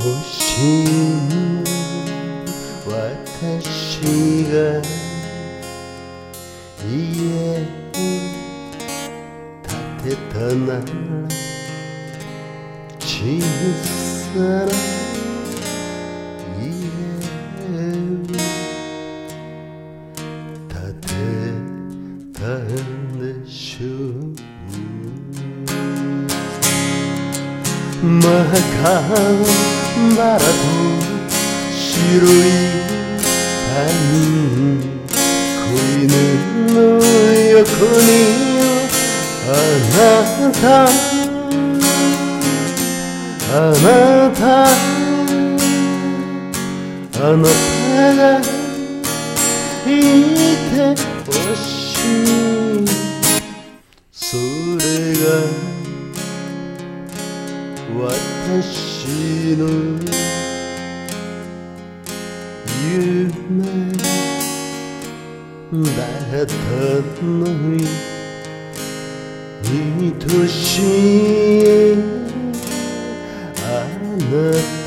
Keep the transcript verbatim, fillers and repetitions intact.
しも私が家を建てたなら小さな家を建てたんでしょう。真っ赤バラと白い谷、子犬の横にあなた、あなた、あなたがいてほしい。それが私の夢だったのに、愛しいあなた